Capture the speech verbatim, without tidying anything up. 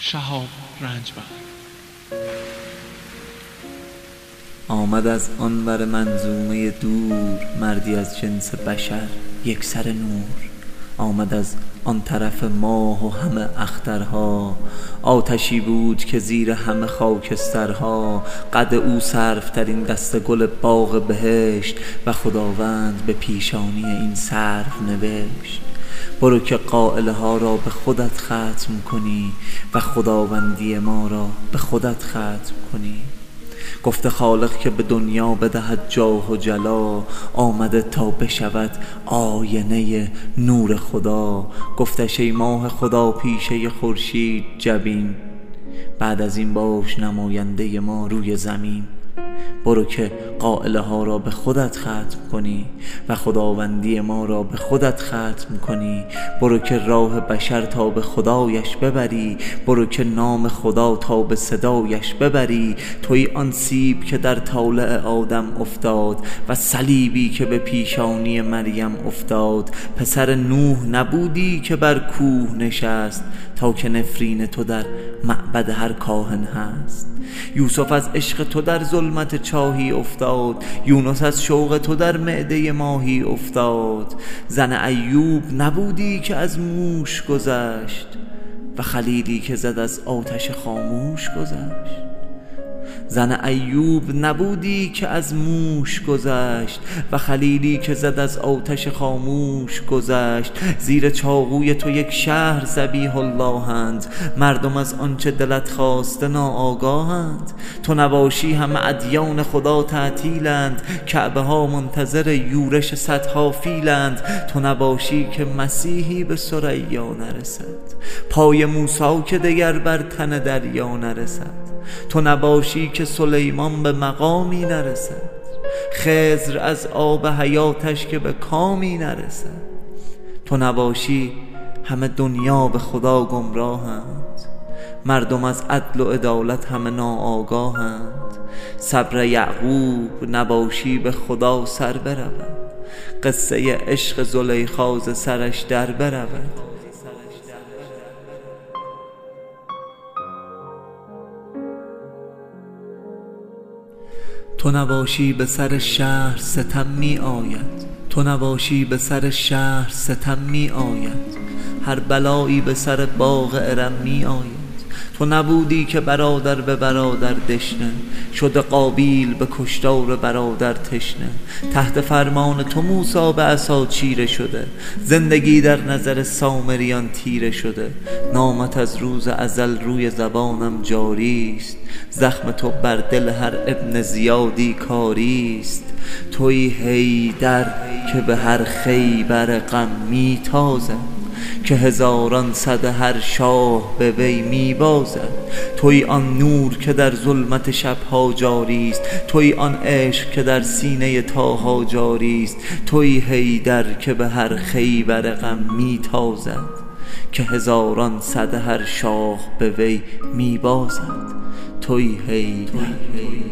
شهاب رنجبر. آمد از آن ور منظومه دور، مردی از جنس بشر یک سر نور. آمد از آن طرف ماه و همه اخترها، آتشی بود که زیر همه خاکسترها. قد او سرفترین دسته گل باغ بهشت، و خداوند به پیشانی این سرو نوشت: برو که قائله ها را به خودت ختم کنی، و خداوندی ما را به خودت ختم کنی. گفته خالق که به دنیا بدهد جاه و جلا، آمده تا بشود آینه نور خدا. گفتش ای ماه خدا پیشه خورشید جبین، بعد از این باش نماینده ما روی زمین. برو که قائله ها را به خودت ختم کنی، و خداوندی ما را به خودت ختم کنی. برو که راه بشر تا به خدایش ببری، برو که نام خدا تا به صدایش ببری. توی آن سیب که در طالع آدم افتاد، و صلیبی که به پیشانی مریم افتاد. پسر نوح نبودی که بر کوه نشست، تا که نفرین تو در معبد هر کاهن هست. یوسف از عشق تو در ظلمت چاهی افتاد، یونس از شوق تو در معده ماهی افتاد. زن ایوب نبودی که از موش گذشت، و خلیلی که زد از آتش خاموش گذشت. زن ایوب نبودی که از موش گذشت، و خلیلی که زد از آتش خاموش گذشت. زیر چاقوی تو یک شهر ذبیح الله‌اند، مردم از آنچه دلت خواسته ناآگاهند. تو نباشی همه ادیان خدا تعطیلند، کعبه ها منتظر یورش صدها فیلند. تو نباشی که مسیحی به ثریا نرسد، پای موسی که دگر بر تن دریا نرسد. تو نباشی که سلیمان به مقامی نرسد، خضر از آب حیاتش که به کامی نرسد. تو نباشی همه دنیا به خدا گمراهند، مردم از عدل و عدالت همه ناآگاهند. صبر یعقوب نباشی به خدا سر برود، قصه عشق زلیخا ز سرش در برود. تو نباشی به سر شهر ستم می آید، تو نباشی به سر شهر ستم می آید. هر بلایی به سر باغ ارم می آید. تو نبودی که برادر به برادر دشنه، شده قابیل به کشتار برادر تشنه. تحت فرمان تو موسی به عصا چیره شده، زندگی در نظر سامریان تیره شده. نامت از روز ازل روی زبانم جاری است، زخم تو بر دل هر ابن زیادی کاری است. توی حیدر که به هر خیبر غم می تازد، که هزاران صد هر شاه به وی می بازد. توی آن نور که در ظلمت شبها جاری است، توی آن عشق که در سینه طاها جاری است. توی حیدر که به هر خیبر غم می تازد، که هزاران صد هر شاه به وی می بازد. توی حیدر.